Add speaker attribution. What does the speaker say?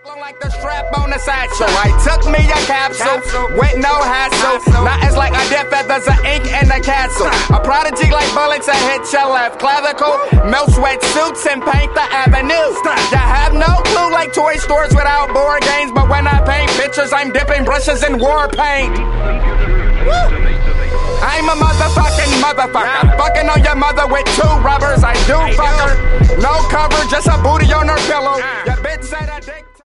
Speaker 1: Like the strap on the satchel. I took me a capsule with no hassle. Not as like I did feathers of ink in the castle. A prodigy like bullets that hit your left clavicle. Milk sweat suits and paint the avenue. You have no clue like toy stores without board games. But when I paint pictures, I'm dipping brushes in war paint. I'm a motherfucking motherfucker. Fucking on your mother with two rubbers. I do fuck her. No cover, just a booty on her pillow. Your bitch said a dick.